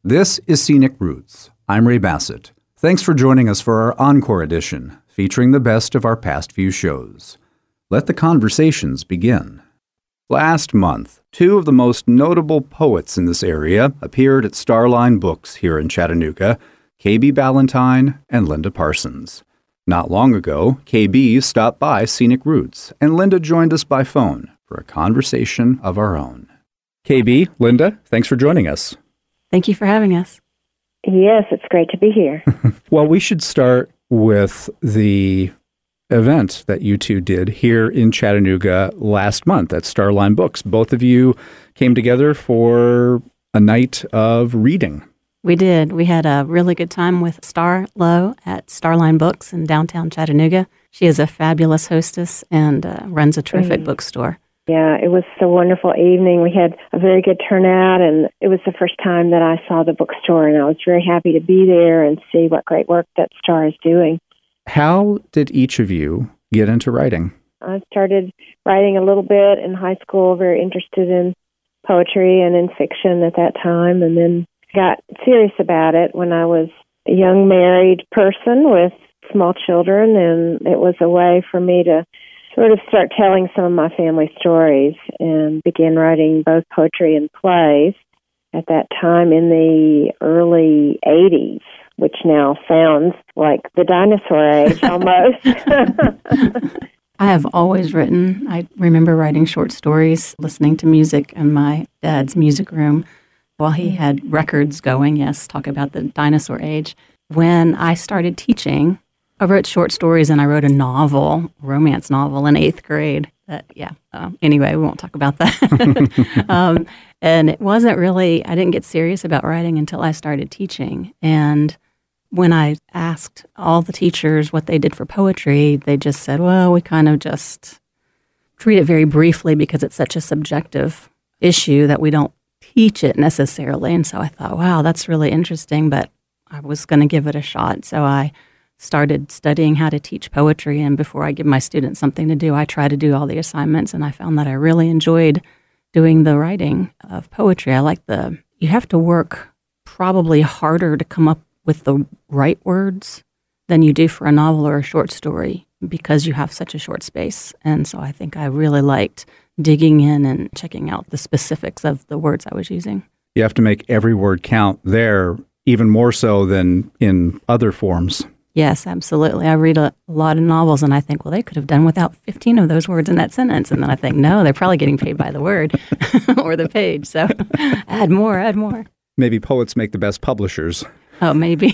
This is Scenic Roots. I'm Ray Bassett. Thanks for joining us for our Encore edition, featuring the best of our past few shows. Let the conversations begin. Last month, two of the most notable poets in this area appeared at Starline Books here in Chattanooga, KB Ballantyne and Linda Parsons. Not long ago, KB stopped by Scenic Roots, and Linda joined us by phone for a conversation of our own. KB, Linda, thanks for joining us. Thank you for having us. Yes, it's great to be here. Well, we should start with the event that you two did here in Chattanooga last month at Starline Books. Both of you came together for a night of reading. We did. We had a really good time with Star Lowe at Starline Books in downtown Chattanooga. She is a fabulous hostess and runs a terrific bookstore. Yeah, it was a wonderful evening. We had a very good turnout, and it was the first time that I saw the bookstore, and I was very happy to be there and see what great work that Star is doing. How did each of you get into writing? I started writing a little bit in high school, very interested in poetry and in fiction at that time, and then got serious about it when I was a young married person with small children, and it was a way for me to sort of start telling some of my family stories and began writing both poetry and plays at that time in the early 80s. Which now sounds like the dinosaur age almost. I have always written. I remember writing short stories, listening to music in my dad's music room while he had records going. Yes, talk about the dinosaur age. When I started teaching, I wrote short stories and I wrote a novel, romance novel in 8th grade. Anyway, we won't talk about that. And it wasn't really, I didn't get serious about writing until I started teaching. And when I asked all the teachers what they did for poetry, they just said, well, we kind of just treat it very briefly because it's such a subjective issue that we don't teach it necessarily. And so I thought, wow, that's really interesting, but I was going to give it a shot. So I started studying how to teach poetry, and before I give my students something to do, I try to do all the assignments, and I found that I really enjoyed doing the writing of poetry. You have to work probably harder to come up with the right words than you do for a novel or a short story because you have such a short space. And so I think I really liked digging in and checking out the specifics of the words I was using. You have to make every word count there, even more so than in other forms. Yes, absolutely. I read a lot of novels and I think, well, they could have done without 15 of those words in that sentence. And then I think, no, they're probably getting paid by the word or the page. So add more. Maybe poets make the best publishers. Oh, maybe.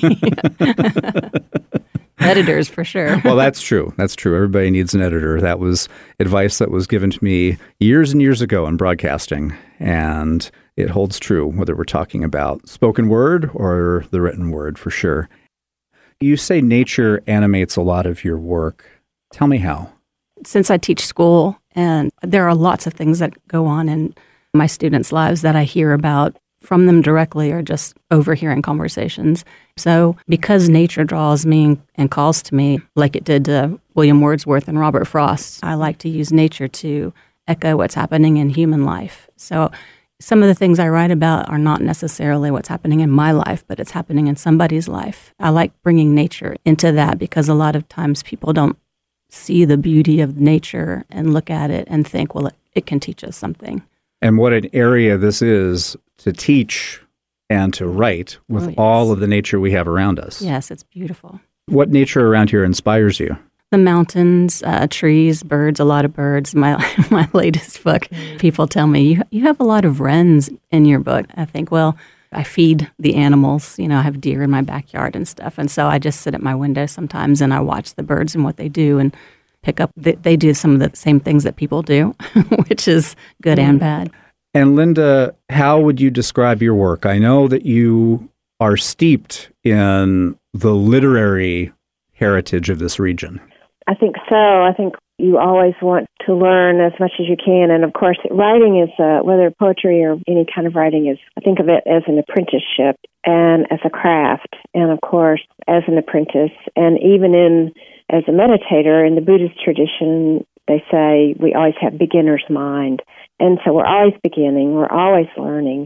Editors, for sure. Well, that's true. That's true. Everybody needs an editor. That was advice that was given to me years and years ago in broadcasting. And it holds true, whether we're talking about spoken word or the written word, for sure. You say nature animates a lot of your work. Tell me how. Since I teach school, and there are lots of things that go on in my students' lives that I hear about from them directly or just overhearing conversations. So because nature draws me and calls to me, like it did to William Wordsworth and Robert Frost, I like to use nature to echo what's happening in human life. So some of the things I write about are not necessarily what's happening in my life, but it's happening in somebody's life. I like bringing nature into that because a lot of times people don't see the beauty of nature and look at it and think, well, it can teach us something. And what an area this is to teach and to write with all of the nature we have around us. Yes, it's beautiful. What nature around here inspires you? The mountains, trees, birds, a lot of birds. My latest book, people tell me, you have a lot of wrens in your book. I think, well, I feed the animals. I have deer in my backyard and stuff. And so I just sit at my window sometimes and I watch the birds and what they do and pick up. They do some of the same things that people do, which is good and bad. And Linda, how would you describe your work? I know that you are steeped in the literary heritage of this region. I think so. I think you always want to learn as much as you can. And of course, writing is, whether poetry or any kind of writing is, I think of it as an apprenticeship and as a craft. And of course, as an apprentice and even as a meditator in the Buddhist tradition, they say we always have beginner's mind. And so we're always beginning, we're always learning.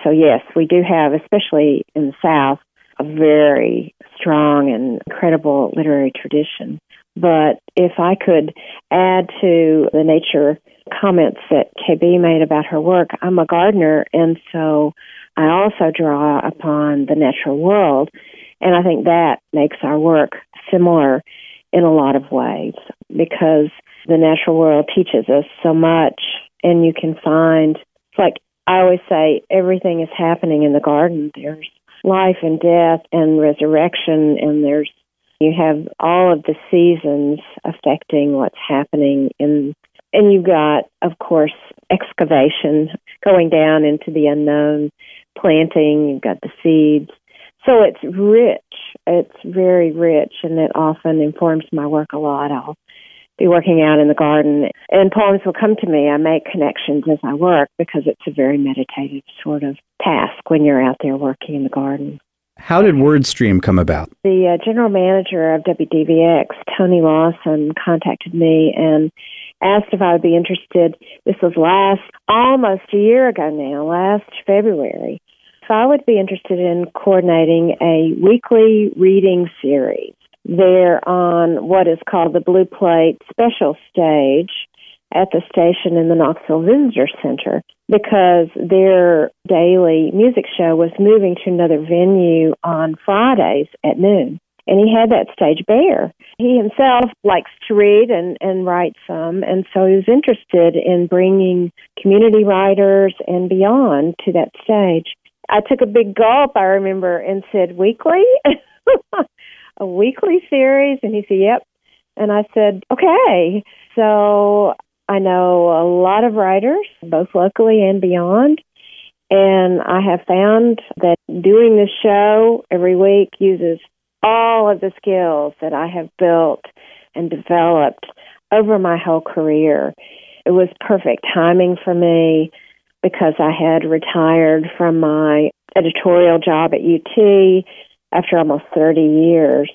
so yes, we do have, especially in the South, a very strong and incredible literary tradition. But if I could add to the nature comments that KB made about her work, I'm a gardener, and so I also draw upon the natural world, and I think that makes our work similar in a lot of ways, because the natural world teaches us so much, and you can find, it's like I always say, everything is happening in the garden. There's life and death and resurrection, and you have all of the seasons affecting what's happening and you've got, of course, excavation, going down into the unknown, planting, you've got the seeds. So it's rich. It's very rich, and it often informs my work a lot. I'll be working out in the garden, and poems will come to me. I make connections as I work because it's a very meditative sort of task when you're out there working in the garden. How did WordStream come about? The general manager of WDVX, Tony Lawson, contacted me and asked if I would be interested. This was almost a year ago now, last February. So I would be interested in coordinating a weekly reading series there on what is called the Blue Plate Special Stage at the station in the Knoxville Visitor Center, because their daily music show was moving to another venue on Fridays at noon. And he had that stage bare. He himself likes to read and write some, and so he was interested in bringing community writers and beyond to that stage. I took a big gulp, I remember, and said, weekly? A weekly series? And he said, yep. And I said, okay. So I know a lot of writers, both locally and beyond, and I have found that doing this show every week uses all of the skills that I have built and developed over my whole career. It was perfect timing for me because I had retired from my editorial job at UT after almost 30 years.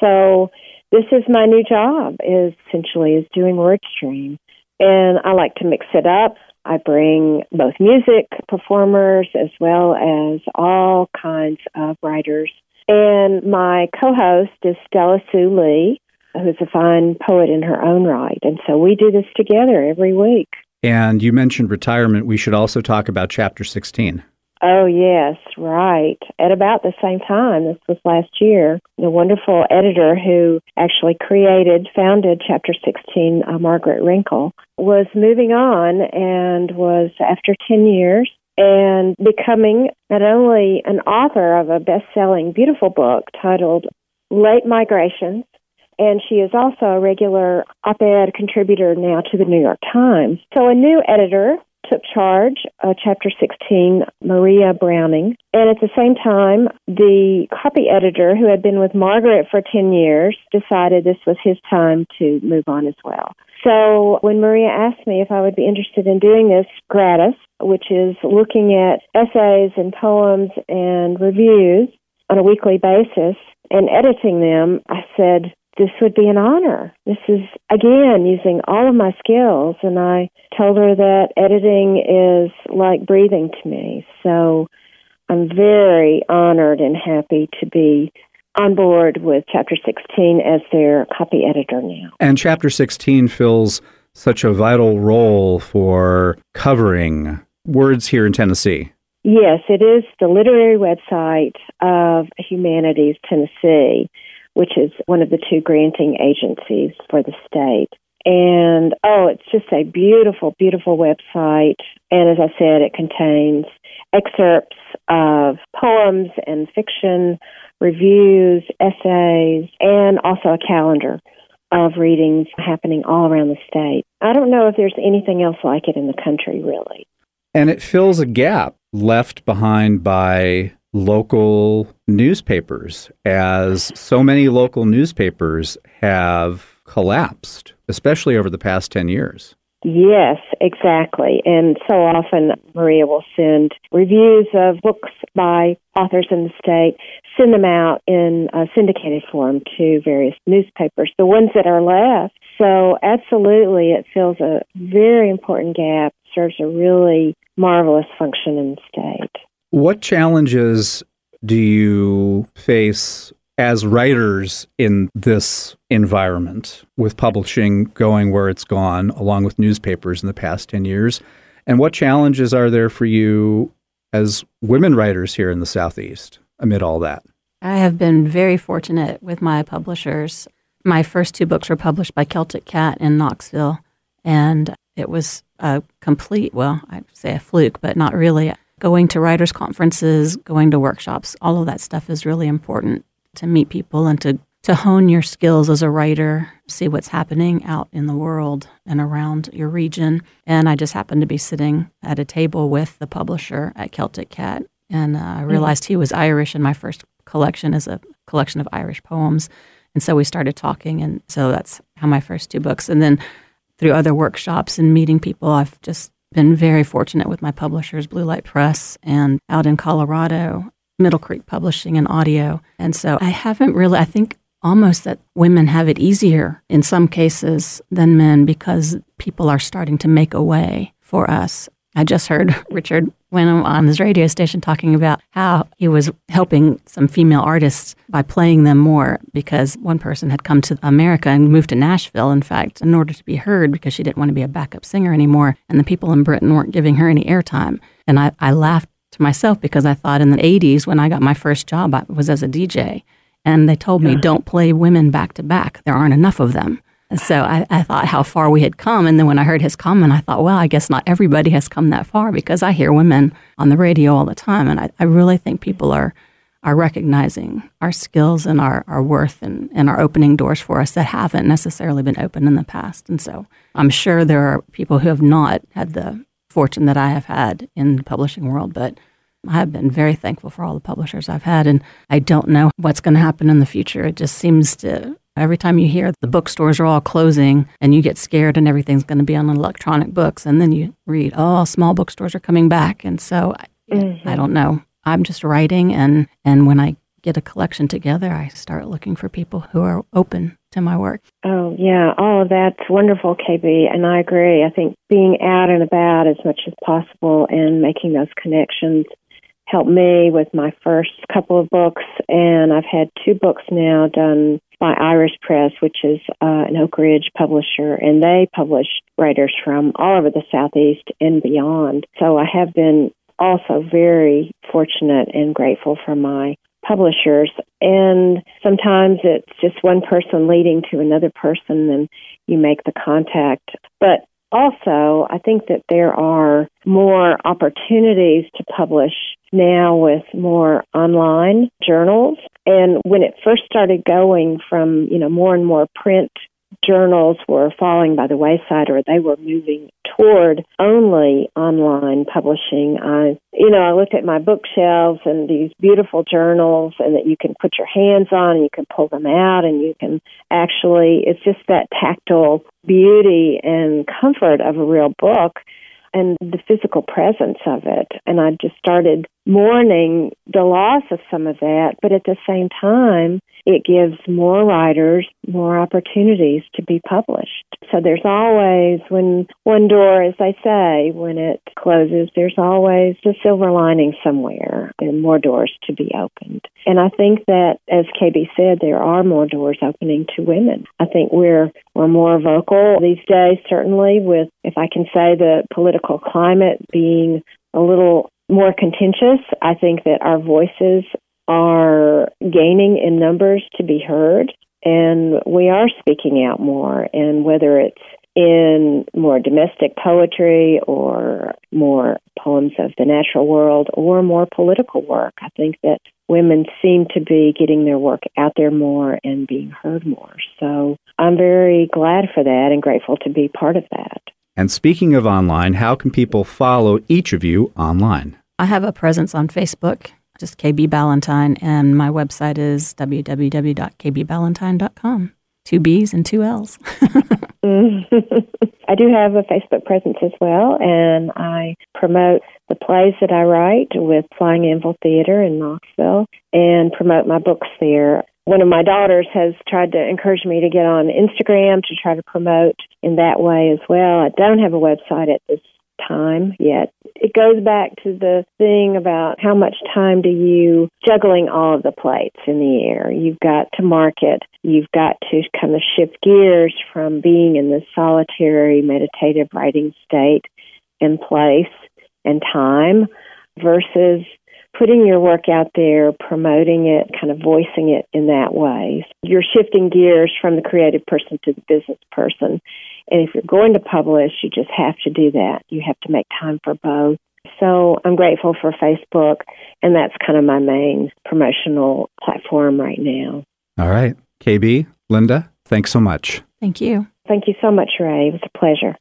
So this is my new job, is doing WordStream. And I like to mix it up. I bring both music performers as well as all kinds of writers. And my co-host is Stella Sue Lee, who's a fine poet in her own right. And so we do this together every week. And you mentioned retirement. We should also talk about Chapter 16. Oh, yes, right. At about the same time, this was last year, the wonderful editor who actually founded Chapter 16, Margaret Wrinkle, was moving on and was, after 10 years, and becoming not only an author of a best-selling, beautiful book titled Late Migrations, and she is also a regular op-ed contributor now to the New York Times. So a new editor took charge of Chapter 16, Maria Browning, and at the same time, the copy editor, who had been with Margaret for 10 years, decided this was his time to move on as well. So when Maria asked me if I would be interested in doing this gratis, which is looking at essays and poems and reviews on a weekly basis and editing them, I said, this would be an honor. This is, again, using all of my skills, and I told her that editing is like breathing to me. So I'm very honored and happy to be on board with Chapter 16 as their copy editor now. And Chapter 16 fills such a vital role for covering words here in Tennessee. Yes, it is the literary website of Humanities Tennessee, which is one of the two granting agencies for the state. And, it's just a beautiful, beautiful website. And as I said, it contains excerpts of poems and fiction, reviews, essays, and also a calendar of readings happening all around the state. I don't know if there's anything else like it in the country, really. And it fills a gap left behind by local newspapers, as so many local newspapers have collapsed, especially over the past 10 years. Yes, exactly. And so often Maria will send reviews of books by authors in the state, send them out in a syndicated form to various newspapers, the ones that are left. So absolutely, it fills a very important gap, serves a really marvelous function in the state. What challenges do you face as writers in this environment, with publishing going where it's gone, along with newspapers in the past 10 years? And what challenges are there for you as women writers here in the Southeast amid all that? I have been very fortunate with my publishers. My first 2 books were published by Celtic Cat in Knoxville, and it was a complete, well, I'd say a fluke, but not really. Going to writers' conferences, going to workshops, all of that stuff is really important to meet people and to hone your skills as a writer, see what's happening out in the world and around your region. And I just happened to be sitting at a table with the publisher at Celtic Cat, and I realized he was Irish, and my first collection is a collection of Irish poems. And so we started talking, and so that's how my first 2 books. And then through other workshops and meeting people, I've just been very fortunate with my publishers, Blue Light Press, and out in Colorado, Middle Creek Publishing and Audio. And so I haven't really, I think almost that women have it easier in some cases than men because people are starting to make a way for us. I just heard Richard Wenham on his radio station talking about how he was helping some female artists by playing them more because one person had come to America and moved to Nashville, in fact, in order to be heard because she didn't want to be a backup singer anymore, and the people in Britain weren't giving her any airtime. And I laughed to myself because I thought in the 80s when I got my first job, I was as a DJ, and they told me, don't play women back to back. There aren't enough of them. So I thought how far we had come. And then when I heard his comment, I thought, well, I guess not everybody has come that far because I hear women on the radio all the time. And I really think people are recognizing our skills and our worth and are opening doors for us that haven't necessarily been open in the past. And so I'm sure there are people who have not had the fortune that I have had in the publishing world, but I have been very thankful for all the publishers I've had. And I don't know what's going to happen in the future. It just seems to... Every time you hear the bookstores are all closing and you get scared and everything's going to be on electronic books, and then you read, oh, small bookstores are coming back. And so I don't know. I'm just writing, and when I get a collection together, I start looking for people who are open to my work. Oh, yeah. All of that's wonderful, KB, and I agree. I think being out and about as much as possible and making those connections helped me with my first couple of books, and I've had 2 books now done by Iris Press, which is an Oak Ridge publisher, and they publish writers from all over the Southeast and beyond. So I have been also very fortunate and grateful for my publishers. And sometimes it's just one person leading to another person, and you make the contact. But also, I think that there are more opportunities to publish now with more online journals. And when it first started going from, more and more print journals were falling by the wayside, or they were moving toward only online publishing, I looked at my bookshelves and these beautiful journals and that you can put your hands on and you can pull them out and you can actually, it's just that tactile beauty and comfort of a real book and the physical presence of it. And I just started mourning the loss of some of that, but at the same time, it gives more writers more opportunities to be published. So there's always, when one door, as they say, when it closes, there's always a silver lining somewhere and more doors to be opened. And I think that, as KB said, there are more doors opening to women. I think we're more vocal these days, certainly, with, if I can say, the political climate being a little more contentious. I think that our voices are gaining in numbers to be heard, and we are speaking out more. And whether it's in more domestic poetry or more poems of the natural world or more political work, I think that women seem to be getting their work out there more and being heard more. So I'm very glad for that and grateful to be part of that. And speaking of online, how can people follow each of you online? I have a presence on Facebook, just KB Ballantyne, and my website is www.kbballantyne.com. 2 B's and 2 L's. I do have a Facebook presence as well, and I promote the plays that I write with Flying Anvil Theater in Knoxville and promote my books there. One of my daughters has tried to encourage me to get on Instagram to try to promote in that way as well. I don't have a website at this time yet. It goes back to the thing about how much time do you juggling all of the plates in the air. You've got to market. You've got to kind of shift gears from being in this solitary meditative writing state and place and time versus putting your work out there, promoting it, kind of voicing it in that way. You're shifting gears from the creative person to the business person. And if you're going to publish, you just have to do that. You have to make time for both. So I'm grateful for Facebook, and that's kind of my main promotional platform right now. All right. KB, Linda, thanks so much. Thank you. Thank you so much, Ray. It was a pleasure.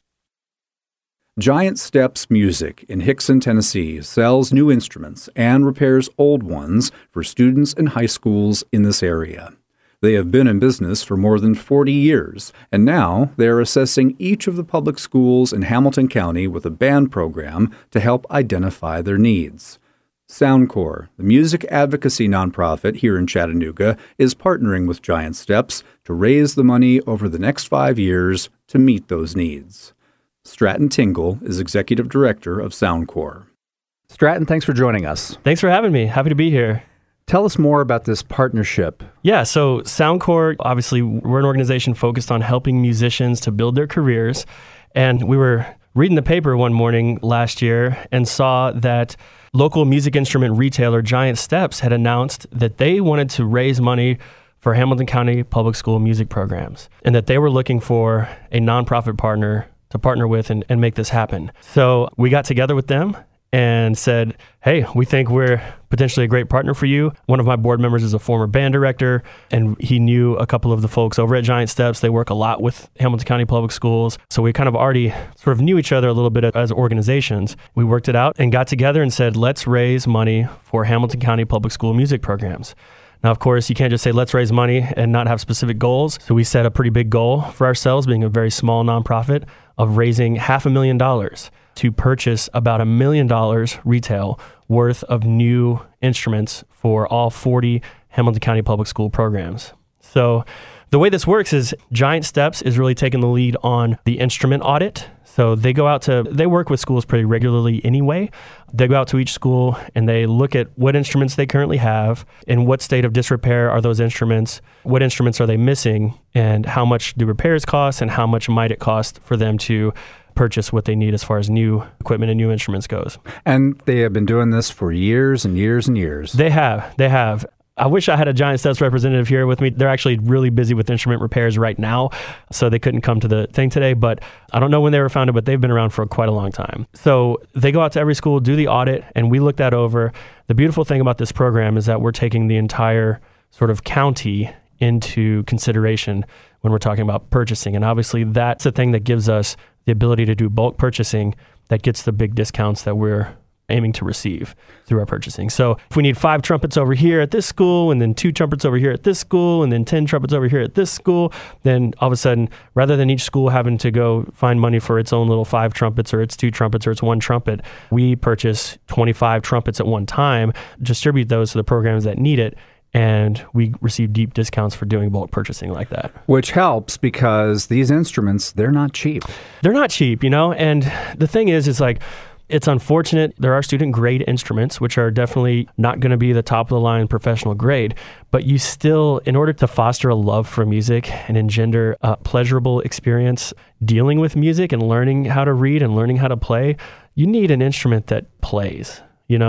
Giant Steps Music in Hickson, Tennessee sells new instruments and repairs old ones for students in high schools in this area. They have been in business for more than 40 years, and now they are assessing each of the public schools in Hamilton County with a band program to help identify their needs. SoundCorps, the music advocacy nonprofit here in Chattanooga, is partnering with Giant Steps to raise the money over the next 5 years to meet those needs. Stratton Tingle is Executive Director of SoundCorps. Stratton, thanks for joining us. Thanks for having me. Happy to be here. Tell us more about this partnership. Yeah, so SoundCorps, obviously, we're an organization focused on helping musicians to build their careers. And we were reading the paper one morning last year and saw that local music instrument retailer Giant Steps had announced that they wanted to raise money for Hamilton County Public School music programs and that they were looking for a nonprofit partner to partner with and make this happen. So we got together with them and said, hey, we think we're potentially a great partner for you. One of my board members is a former band director, and he knew a couple of the folks over at Giant Steps. They work a lot with Hamilton County Public Schools. So we kind of already sort of knew each other a little bit as organizations. We worked it out and got together and said, let's raise money for Hamilton County Public School music programs. Now, of course, you can't just say, let's raise money and not have specific goals. So we set a pretty big goal for ourselves, being a very small nonprofit, of raising $500,000 to purchase about $1 million retail worth of new instruments for all 40 Hamilton County Public School programs. So the way this works is Giant Steps is really taking the lead on the instrument audit. So they work with schools pretty regularly anyway. They go out to each school and they look at what instruments they currently have, in what state of disrepair are those instruments, what instruments are they missing, and how much do repairs cost, and how much might it cost for them to purchase what they need as far as new equipment and new instruments goes. And they have been doing this for years and years and years. They have. I wish I had a Giant Steps representative here with me. They're actually really busy with instrument repairs right now, so they couldn't come to the thing today, but I don't know when they were founded, but they've been around for quite a long time. So they go out to every school, do the audit, and we look that over. The beautiful thing about this program is that we're taking the entire sort of county into consideration when we're talking about purchasing. And obviously that's the thing that gives us the ability to do bulk purchasing that gets the big discounts that we're aiming to receive through our purchasing. So if we need 5 trumpets over here at this school, and then 2 trumpets over here at this school, and then 10 trumpets over here at this school, then all of a sudden, rather than each school having to go find money for its own little 5 trumpets or its 2 trumpets or its 1 trumpet, we purchase 25 trumpets at one time, distribute those to the programs that need it, and we receive deep discounts for doing bulk purchasing like that. Which helps because these instruments, they're not cheap. They're not cheap, and the thing is like, it's unfortunate. There are student grade instruments, which are definitely not going to be the top of the line professional grade, but you still, in order to foster a love for music and engender a pleasurable experience dealing with music and learning how to read and learning how to play, you need an instrument that plays,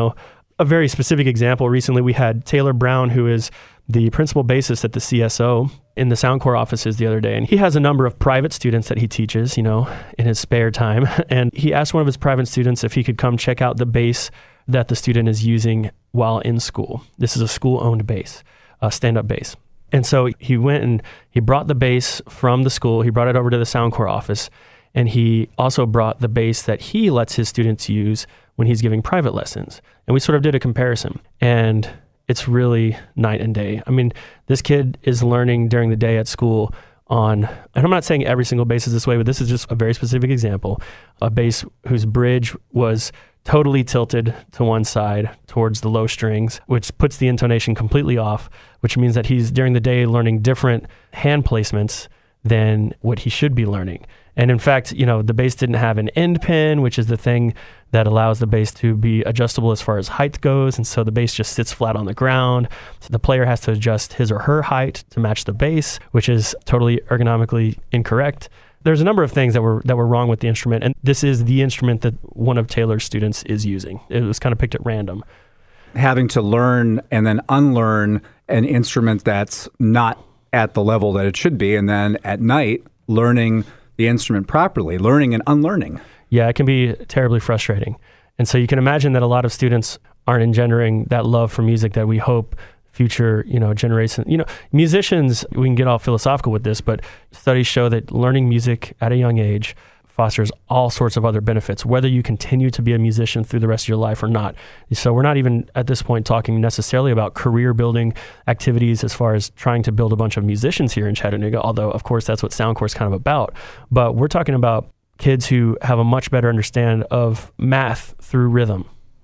A very specific example, recently we had Taylor Brown, who is the principal bassist at the CSO, in the SoundCorps offices the other day. And he has a number of private students that he teaches, in his spare time. And he asked one of his private students if he could come check out the bass that the student is using while in school. This is a school-owned bass, a stand-up bass. And so he went and he brought the bass from the school. He brought it over to the SoundCorps office. And he also brought the bass that he lets his students use when he's giving private lessons. And we sort of did a comparison. And it's really night and day. I mean, this kid is learning during the day at school and I'm not saying every single bass is this way, but this is just a very specific example, a bass whose bridge was totally tilted to one side towards the low strings, which puts the intonation completely off, which means that he's during the day learning different hand placements than what he should be learning. And in fact, the bass didn't have an end pin, which is the thing that allows the bass to be adjustable as far as height goes. And so the bass just sits flat on the ground. So the player has to adjust his or her height to match the bass, which is totally ergonomically incorrect. There's a number of things that were wrong with the instrument. And this is the instrument that one of Taylor's students is using. It was kind of picked at random. Having to learn and then unlearn an instrument that's not at the level that it should be, and then at night learning the instrument properly, learning and unlearning. Yeah, it can be terribly frustrating. And so you can imagine that a lot of students aren't engendering that love for music that we hope future, generations. Musicians, we can get all philosophical with this, but studies show that learning music at a young age fosters all sorts of other benefits, whether you continue to be a musician through the rest of your life or not. So we're not even at this point talking necessarily about career building activities as far as trying to build a bunch of musicians here in Chattanooga, although of course that's what SoundCore is kind of about. But we're talking about kids who have a much better understanding of math through rhythm,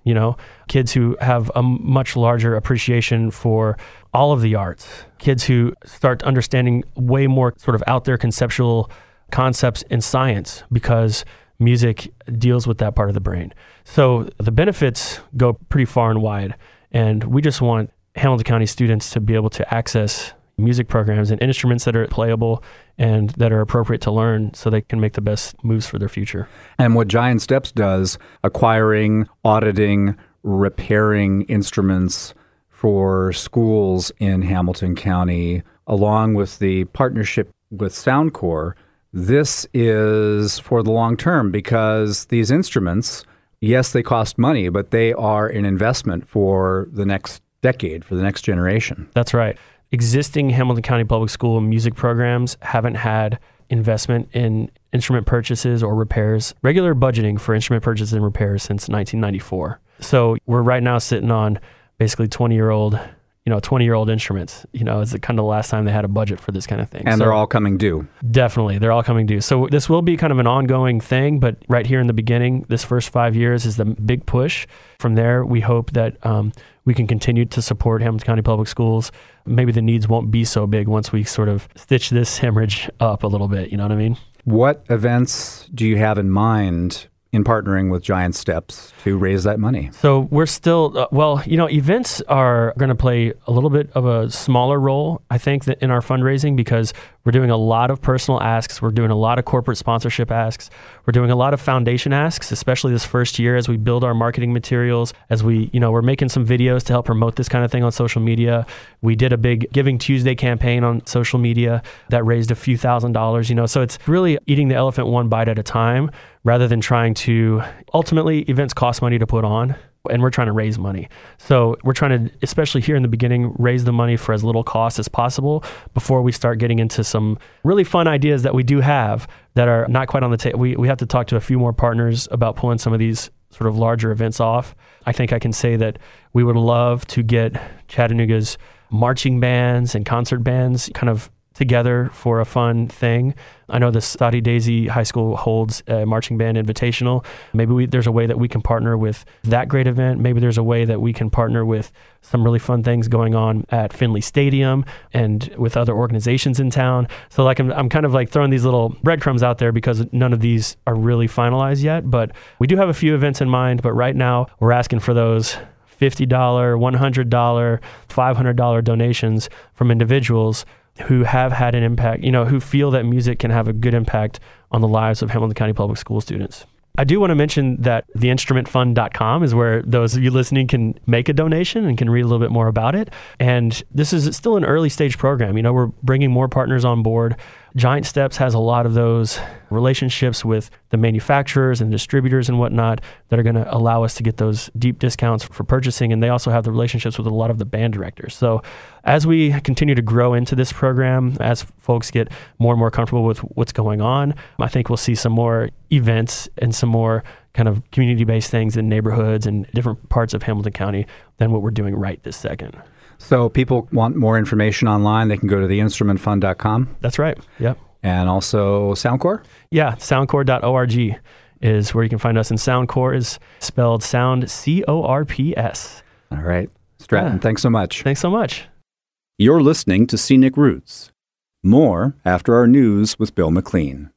kids who have a much larger appreciation for all of the arts, kids who start understanding way more sort of out there conceptual concepts in science because music deals with that part of the brain. So the benefits go pretty far and wide, and we just want Hamilton County students to be able to access music programs and instruments that are playable and that are appropriate to learn so they can make the best moves for their future. And what Giant Steps does, acquiring, auditing, repairing instruments for schools in Hamilton County, along with the partnership with SoundCore, this is for the long term because these instruments, yes, they cost money, but they are an investment for the next decade, for the next generation. That's right. Existing Hamilton County Public School music programs haven't had investment in instrument purchases or repairs, regular budgeting for instrument purchases and repairs since 1994. So we're right now sitting on basically 20-year-old instruments. It's kind of the last time they had a budget for this kind of thing. And they're all coming due. Definitely. They're all coming due. So this will be kind of an ongoing thing, but right here in the beginning, this first 5 years is the big push. From there, we hope that we can continue to support Hamilton County Public Schools. Maybe the needs won't be so big once we sort of stitch this hemorrhage up a little bit. You know what I mean? What events do you have in mind in partnering with Giant Steps to raise that money? So we're still, events are going to play a little bit of a smaller role, I think, in our fundraising because we're doing a lot of personal asks. We're doing a lot of corporate sponsorship asks. We're doing a lot of foundation asks, especially this first year as we build our marketing materials, as we're making some videos to help promote this kind of thing on social media. We did a big Giving Tuesday campaign on social media that raised a few $1,000s, so it's really eating the elephant one bite at a time rather than trying to, ultimately, events cost money to put on, and we're trying to raise money. So we're trying to, especially here in the beginning, raise the money for as little cost as possible before we start getting into some really fun ideas that we do have that are not quite on the table. We have to talk to a few more partners about pulling some of these sort of larger events off. I think I can say that we would love to get Chattanooga's marching bands and concert bands kind of together for a fun thing. I know the Soddy Daisy High School holds a marching band invitational. Maybe there's a way that we can partner with that great event. Maybe there's a way that we can partner with some really fun things going on at Finley Stadium and with other organizations in town. So I'm kind of like throwing these little breadcrumbs out there because none of these are really finalized yet, but we do have a few events in mind. But right now we're asking for those $50, $100, $500 donations from individuals who have had an impact, who feel that music can have a good impact on the lives of Hamilton County Public School students. I do want to mention that theinstrumentfund.com is where those of you listening can make a donation and can read a little bit more about it. And this is still an early stage program. We're bringing more partners on board. Giant Steps has a lot of those relationships with the manufacturers and distributors and whatnot that are going to allow us to get those deep discounts for purchasing. And they also have the relationships with a lot of the band directors. So as we continue to grow into this program, as folks get more and more comfortable with what's going on, I think we'll see some more events and some more kind of community-based things in neighborhoods and different parts of Hamilton County than what we're doing right this second. So people want more information online, they can go to theinstrumentfund.com? That's right. Yep. And also SoundCore? Yeah, soundcore.org is where you can find us. And SoundCore is spelled sound C-O-R-P-S. All right. Stratton, thanks so much. Thanks so much. You're listening to Scenic Roots. More after our news with Bill McLean.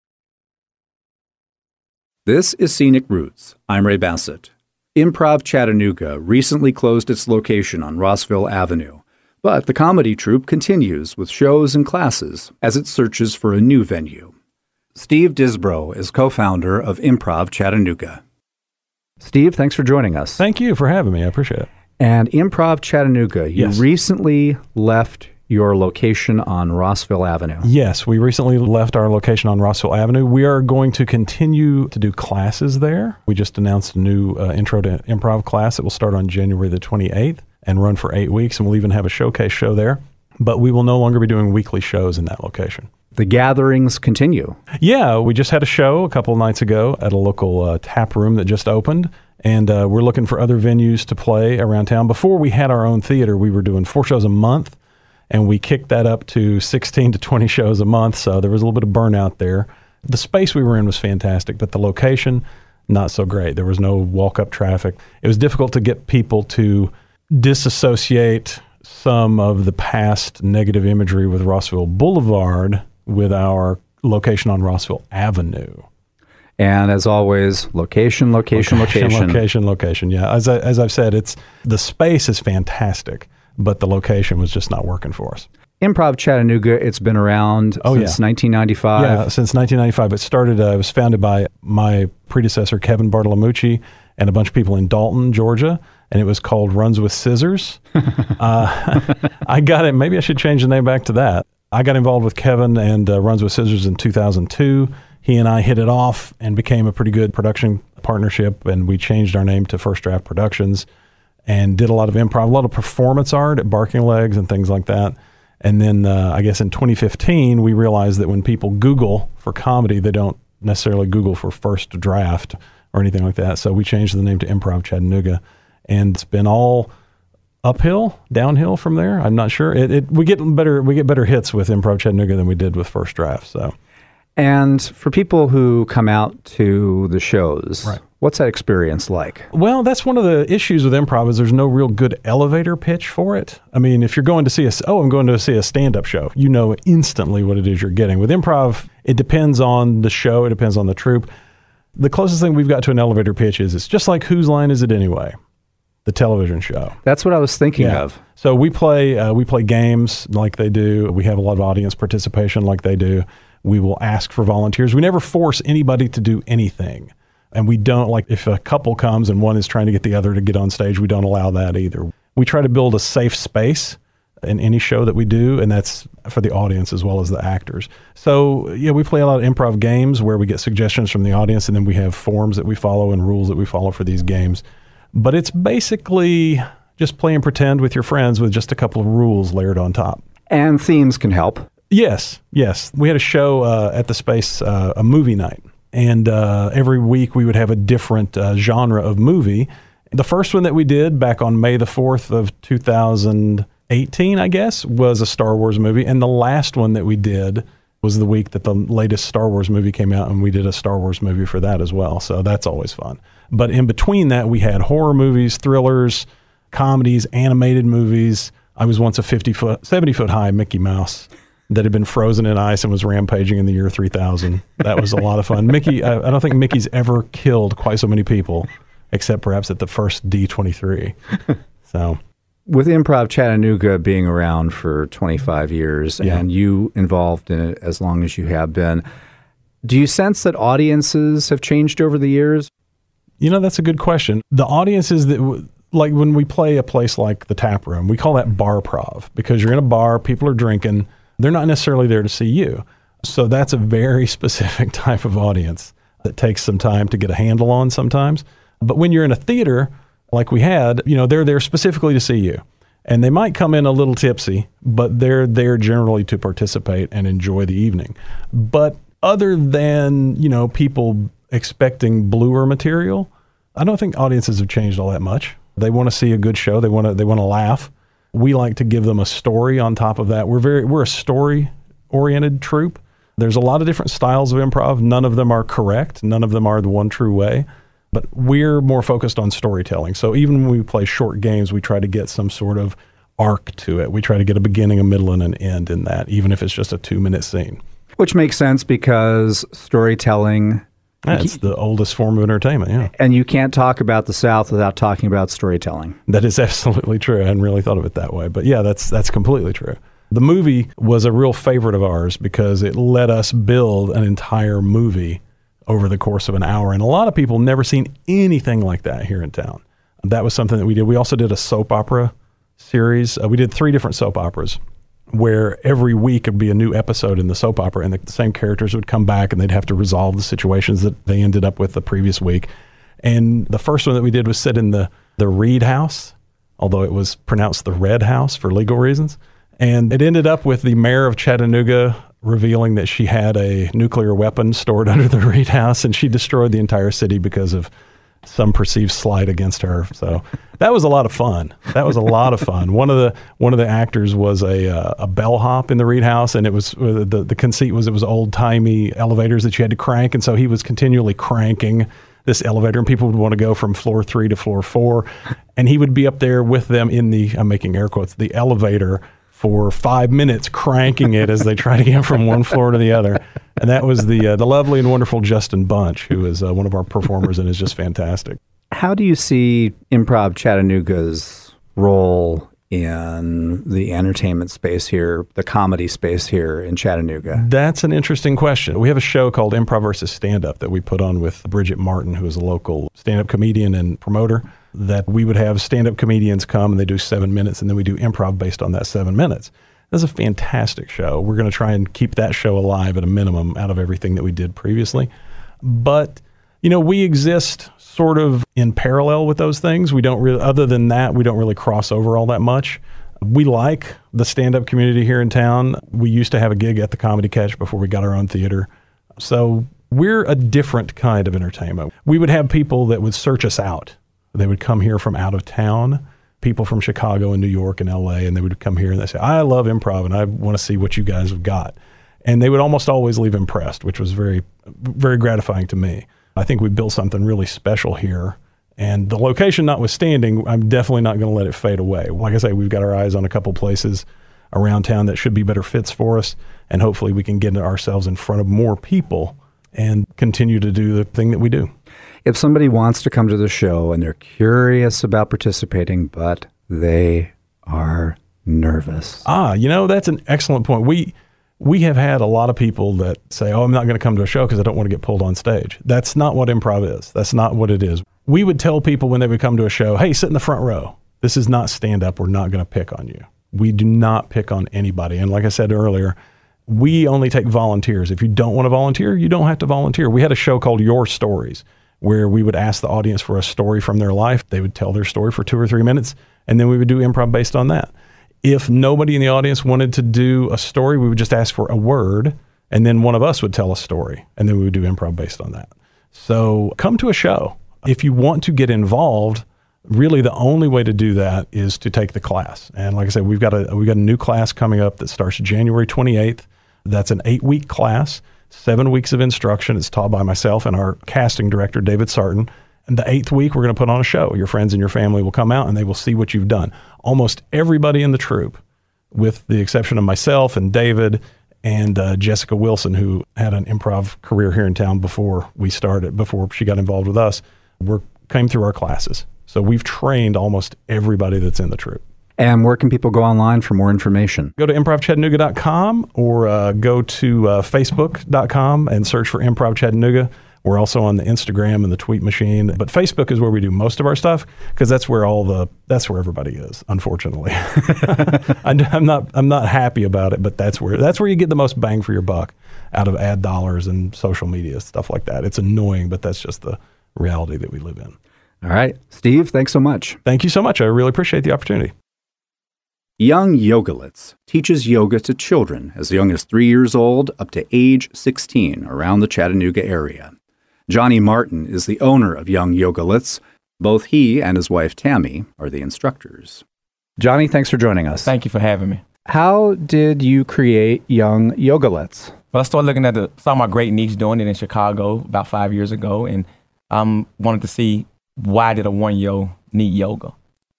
This is Scenic Roots. I'm Ray Bassett. Improv Chattanooga recently closed its location on Rossville Avenue, but the comedy troupe continues with shows and classes as it searches for a new venue. Steve Disbrow is co-founder of Improv Chattanooga. Steve, thanks for joining us. Thank you for having me. I appreciate it. And Improv Chattanooga, you recently left your location on Rossville Avenue. Yes, we recently left our location on Rossville Avenue. We are going to continue to do classes there. We just announced a new Intro to Improv class that will start on January the 28th and run for 8 weeks, and we'll even have a showcase show there. But we will no longer be doing weekly shows in that location. The gatherings continue. Yeah, we just had a show a couple of nights ago at a local tap room that just opened, and we're looking for other venues to play around town. Before we had our own theater, we were doing 4 shows a month, and we kicked that up to 16 to 20 shows a month, so there was a little bit of burnout there. The space we were in was fantastic, but the location, not so great. There was no walk-up traffic. It was difficult to get people to disassociate some of the past negative imagery with Rossville Boulevard with our location on Rossville Avenue. And as always, location. Yeah, as I've said, the space is fantastic, but the location was just not working for us. Improv Chattanooga, it's been around since 1995. Yeah, since 1995. It was founded by my predecessor, Kevin Bartolomucci, and a bunch of people in Dalton, Georgia, and it was called Runs with Scissors. I got it. Maybe I should change the name back to that. I got involved with Kevin and Runs with Scissors in 2002. He and I hit it off and became a pretty good production partnership, and we changed our name to First Draft Productions and did a lot of improv, a lot of performance art at Barking Legs and things like that. And then I guess in 2015, we realized that when people Google for comedy, they don't necessarily Google for First Draft or anything like that. So we changed the name to Improv Chattanooga, and it's been all uphill, downhill from there. I'm not sure. We get better hits with Improv Chattanooga than we did with First Draft. So. And for people who come out to the shows, right, what's that experience like? Well, that's one of the issues with improv is there's no real good elevator pitch for it. I mean, if you're going to see I'm going to see a stand-up show, you know instantly what it is you're getting. With improv, it depends on the show. It depends on the troupe. The closest thing we've got to an elevator pitch is it's just like Whose Line Is It Anyway? The television show. That's what I was thinking of. So we play games like they do. We have a lot of audience participation like they do. We will ask for volunteers. We never force anybody to do anything. And we don't, like if a couple comes and one is trying to get the other to get on stage, we don't allow that either. We try to build a safe space in any show that we do, and that's for the audience as well as the actors. So yeah, we play a lot of improv games where we get suggestions from the audience, and then we have forms that we follow and rules that we follow for these games. But it's basically just play and pretend with your friends with just a couple of rules layered on top. And themes can help. Yes. We had a show at the Space, a movie night. And every week we would have a different genre of movie. The first one that we did back on May the 4th of 2018, I guess, was a Star Wars movie. And the last one that we did was the week that the latest Star Wars movie came out, and we did a Star Wars movie for that as well. So that's always fun. But in between that, we had horror movies, thrillers, comedies, animated movies. I was once a 70-foot high Mickey Mouse that had been frozen in ice and was rampaging in the year 3000. That was a lot of fun. Mickey, I don't think Mickey's ever killed quite so many people, except perhaps at the first D23. So, with Improv Chattanooga being around for 25 years and you involved in it as long as you have been, do you sense that audiences have changed over the years? You know, that's a good question. The audiences that, like when we play a place like the Tap Room, we call that bar prov because you're in a bar, people are drinking. They're not necessarily there to see you. So that's a very specific type of audience that takes some time to get a handle on sometimes. But when you're in a theater like we had, you know, they're there specifically to see you. And they might come in a little tipsy, but they're there generally to participate and enjoy the evening. But other than, you know, people expecting bluer material, I don't think audiences have changed all that much. They want to see a good show. They want to laugh. We like to give them a story on top of that. We're a story-oriented troupe. There's a lot of different styles of improv. None of them are correct. None of them are the one true way. But we're more focused on storytelling. So even when we play short games, we try to get some sort of arc to it. We try to get a beginning, a middle, and an end in that, even if it's just a 2-minute scene. Which makes sense because storytelling... It's the oldest form of entertainment, yeah. And you can't talk about the South without talking about storytelling. That is absolutely true. I hadn't really thought of it that way. But yeah, that's completely true. The movie was a real favorite of ours because it let us build an entire movie over the course of an hour. And a lot of people never seen anything like that here in town. That was something that we did. We also did a soap opera series. We did 3 different soap operas, where every week would be a new episode in the soap opera, and the same characters would come back and they'd have to resolve the situations that they ended up with the previous week. And the first one that we did was set in the Reed House, although it was pronounced the Red House for legal reasons. And it ended up with the mayor of Chattanooga revealing that she had a nuclear weapon stored under the Reed House, and she destroyed the entire city because of some perceived slight against her. So that was a lot of fun. One of the actors was a bellhop in the Reed House, and it was the conceit was it was old timey elevators that you had to crank, and so he was continually cranking this elevator, and people would want to go from floor 3 to floor 4, and he would be up there with them in the, I'm making air quotes, the elevator for 5 minutes, cranking it as they try to get from one floor to the other. And that was the lovely and wonderful Justin Bunch, who is one of our performers and is just fantastic. How do you see Improv Chattanooga's role in the entertainment space here, the comedy space here in Chattanooga? That's an interesting question. We have a show called Improv versus Stand-Up that we put on with Bridget Martin, who is a local stand-up comedian and promoter, that we would have stand-up comedians come and they do 7 minutes, and then we do improv based on that 7 minutes. That's a fantastic show. We're going to try and keep that show alive at a minimum out of everything that we did previously. But, we exist sort of in parallel with those things. We don't really, other than that, we don't really cross over all that much. We like the stand-up community here in town. We used to have a gig at the Comedy Catch before we got our own theater. So we're a different kind of entertainment. We would have people that would search us out. They would come here from out of town, people from Chicago and New York and LA, and they would come here and they say, I love improv and I want to see what you guys have got. And they would almost always leave impressed, which was very, very gratifying to me. I think we built something really special here. And the location notwithstanding, I'm definitely not going to let it fade away. Like I say, we've got our eyes on a couple places around town that should be better fits for us. And hopefully we can get ourselves in front of more people and continue to do the thing that we do. If somebody wants to come to the show and they're curious about participating, but they are nervous. That's an excellent point. We have had a lot of people that say, I'm not going to come to a show because I don't want to get pulled on stage. That's not what improv is. That's not what it is. We would tell people when they would come to a show, hey, sit in the front row. This is not stand-up. We're not going to pick on you. We do not pick on anybody. And like I said earlier, we only take volunteers. If you don't want to volunteer, you don't have to volunteer. We had a show called Your Stories, where we would ask the audience for a story from their life. They would tell their story for 2 or 3 minutes, and then we would do improv based on that. If nobody in the audience wanted to do a story, we would just ask for a word, and then one of us would tell a story, and then we would do improv based on that. So come to a show. If you want to get involved, really the only way to do that is to take the class. And like I said, we've got a new class coming up that starts January 28th. That's an 8-week class. 7 weeks of instruction. It's taught by myself and our casting director, David Sarton. And the 8th week, we're going to put on a show. Your friends and your family will come out and they will see what you've done. Almost everybody in the troupe, with the exception of myself and David and Jessica Wilson, who had an improv career here in town before she got involved with us, came through our classes. So we've trained almost everybody that's in the troupe. And where can people go online for more information? Go to improvchattanooga.com or go to facebook.com and search for Improv Chattanooga. We're also on the Instagram and the tweet machine, but Facebook is where we do most of our stuff because that's where everybody is, unfortunately. I'm not happy about it, but that's where you get the most bang for your buck out of ad dollars and social media, stuff like that. It's annoying, but that's just the reality that we live in. All right. Steve, thanks so much. Thank you so much. I really appreciate the opportunity. Young Yogalets teaches yoga to children as young as 3 years old up to age 16 around the Chattanooga area. Johnny Martin is the owner of Young Yogalets. Both he and his wife Tammy are the instructors. Johnny, thanks for joining us. Thank you for having me. How did you create Young Yogalets? Well, I started looking at saw my great niece doing it in Chicago about 5 years ago, and wanted to see why did a 1-year-old need yoga.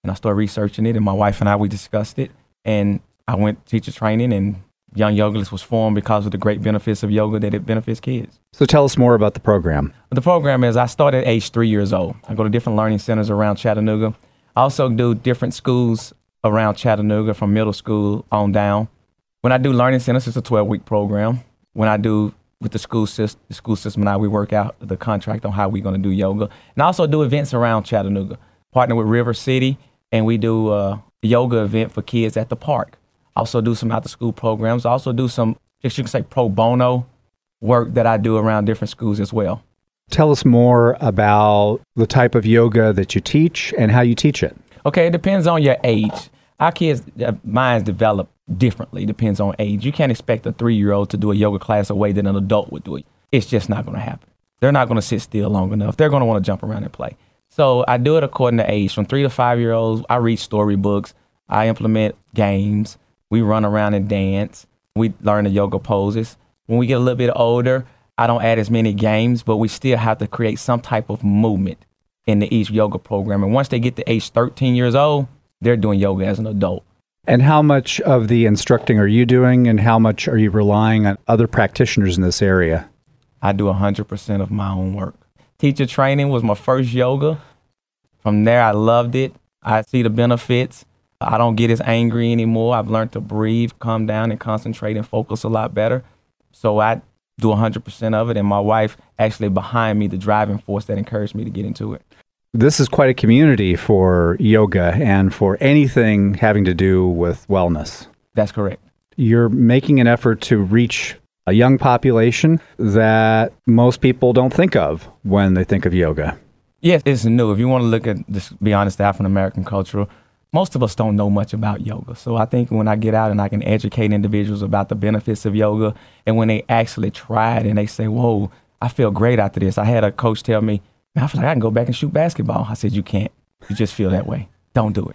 And I started researching it, and my wife and I, we discussed it. And I went teacher training, and Young Yogalist was formed because of the great benefits of yoga that it benefits kids. So tell us more about the program. The program is I started at age 3 years old. I go to different learning centers around Chattanooga. I also do different schools around Chattanooga from middle school on down. When I do learning centers, it's a 12-week program. When I do with the school system and I, we work out the contract on how we're going to do yoga. And I also do events around Chattanooga. Partner with River City, and we do a yoga event for kids at the park. Also do some after-school programs. I also do some, you can say, pro bono work that I do around different schools as well. Tell us more about the type of yoga that you teach and how you teach it. Okay, it depends on your age. Our kids' minds develop differently, depends on age. You can't expect a 3-year-old to do a yoga class the way that an adult would do it. It's just not going to happen. They're not going to sit still long enough. They're going to want to jump around and play. So I do it according to age. From 3 to 5-year-olds, I read storybooks. I implement games. We run around and dance. We learn the yoga poses. When we get a little bit older, I don't add as many games, but we still have to create some type of movement in each yoga program. And once they get to age 13 years old, they're doing yoga as an adult. And how much of the instructing are you doing, and how much are you relying on other practitioners in this area? I do 100% of my own work. Teacher training was my first yoga. From there, I loved it. I see the benefits. I don't get as angry anymore. I've learned to breathe, calm down, and concentrate and focus a lot better. So I do 100% of it, and my wife actually behind me, the driving force that encouraged me to get into it. This is quite a community for yoga and for anything having to do with wellness. That's correct. You're making an effort to reach a young population that most people don't think of when they think of yoga. Yes, it's new. If you want to look at this, be honest, the African-American culture, most of us don't know much about yoga. So I think when I get out and I can educate individuals about the benefits of yoga, and when they actually try it and they say, whoa, I feel great after this. I had a coach tell me, man, I feel like I can go back and shoot basketball. I said, you can't. You just feel that way. Don't do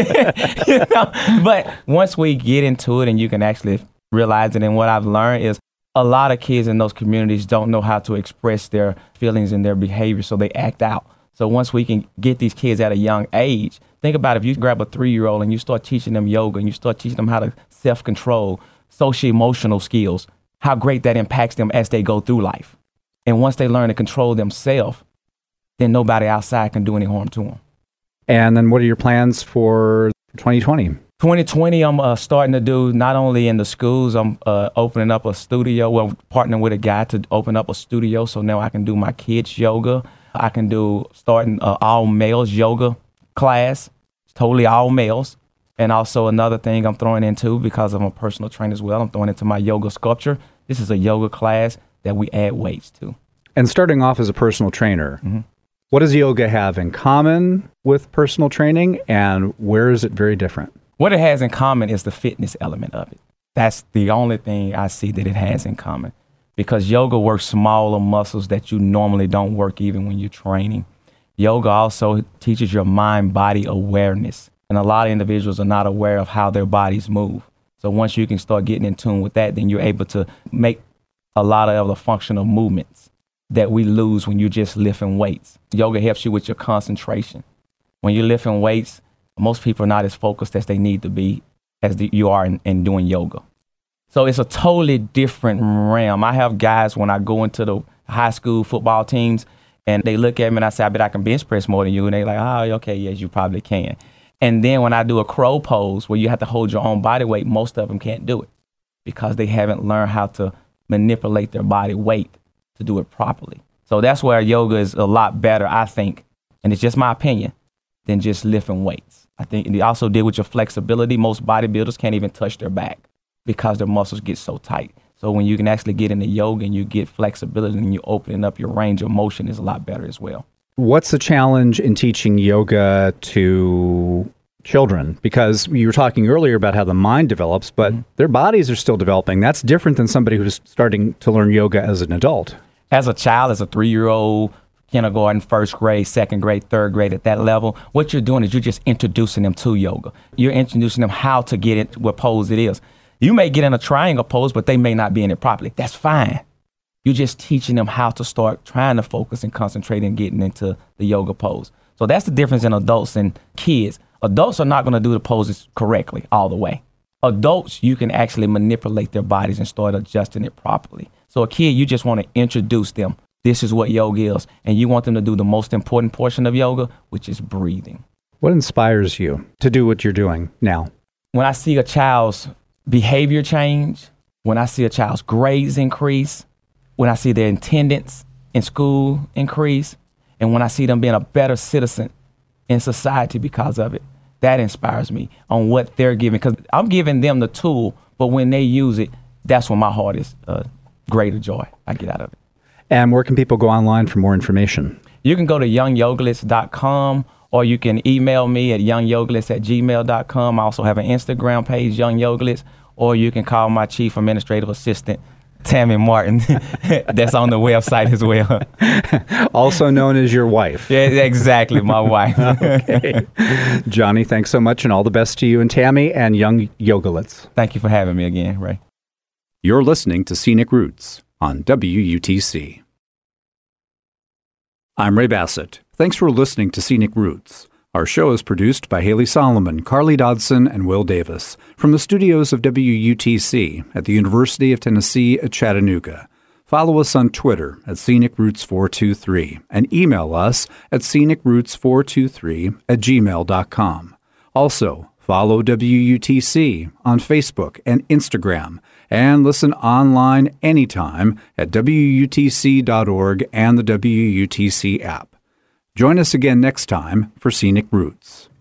it. You know? But once we get into it and you can actually realize it, and what I've learned is a lot of kids in those communities don't know how to express their feelings and their behavior, so they act out. So once we can get these kids at a young age, think about if you grab a 3-year-old and you start teaching them yoga and you start teaching them how to self-control, social-emotional skills, how great that impacts them as they go through life. And once they learn to control themselves, then nobody outside can do any harm to them. And then what are your plans for 2020? 2020, I'm starting to do not only in the schools, I'm opening up a studio. Well, partnering with a guy to open up a studio, so now I can do my kids' yoga. I can do starting all males yoga class, totally all males. And also another thing I'm throwing into, because I'm a personal trainer as well, I'm throwing into my yoga sculpture. This is a yoga class that we add weights to. And starting off as a personal trainer, what does yoga have in common with personal training, and where is it very different? What it has in common is the fitness element of it. That's the only thing I see that it has in common, because yoga works smaller muscles that you normally don't work even when you're training. Yoga also teaches your mind-body awareness, and a lot of individuals are not aware of how their bodies move. So once you can start getting in tune with that, then you're able to make a lot of the functional movements that we lose when you're just lifting weights. Yoga helps you with your concentration. When you're lifting weights, most people are not as focused as they need to be as you are in doing yoga. So it's a totally different realm. I have guys when I go into the high school football teams and they look at me and I say, I bet I can bench press more than you. And they're like, oh, okay, yes, you probably can. And then when I do a crow pose where you have to hold your own body weight, most of them can't do it because they haven't learned how to manipulate their body weight to do it properly. So that's where yoga is a lot better, I think, and it's just my opinion, than just lifting weights. I think they also deal with your flexibility. Most bodybuilders can't even touch their back because their muscles get so tight. So when you can actually get into yoga and you get flexibility and you're opening up your range of motion is a lot better as well. What's the challenge in teaching yoga to children? Because you were talking earlier about how the mind develops, but their bodies are still developing. That's different than somebody who's starting to learn yoga as an adult. As a child, as a 3-year-old, kindergarten, first grade, second grade, third grade, at that level, what you're doing is you're just introducing them to yoga. You're introducing them how to get it, what pose it is. You may get in a triangle pose, but they may not be in it properly. That's fine. You're just teaching them how to start trying to focus and concentrate and getting into the yoga pose. So that's the difference in adults and kids. Adults are not going to do the poses correctly all the way. Adults, you can actually manipulate their bodies and start adjusting it properly. So a kid, you just want to introduce them. This is what yoga is. And you want them to do the most important portion of yoga, which is breathing. What inspires you to do what you're doing now? When I see a child's behavior change, when I see a child's grades increase, when I see their attendance in school increase, and when I see them being a better citizen in society because of it, that inspires me on what they're giving. Because I'm giving them the tool, but when they use it, that's when my heart is greater joy I get out of it. And where can people go online for more information? You can go to youngyogalist.com, or you can email me at youngyogalist@gmail.com. I also have an Instagram page, Young Yogalist, or you can call my chief administrative assistant, Tammy Martin. That's on the website as well. Also known as your wife. Yeah, exactly, my wife. Okay. Johnny, thanks so much, and all the best to you and Tammy and Young Yogalists. Thank you for having me again, Ray. You're listening to Scenic Roots on WUTC. I'm Ray Bassett. Thanks for listening to Scenic Roots. Our show is produced by Haley Solomon, Carly Dodson, and Will Davis from the studios of WUTC at the University of Tennessee at Chattanooga. Follow us on Twitter at Scenic Roots 423 and email us at scenicroots423@gmail.com. Also, follow WUTC on Facebook and Instagram, and listen online anytime at WUTC.org and the WUTC app. Join us again next time for Scenic Roots.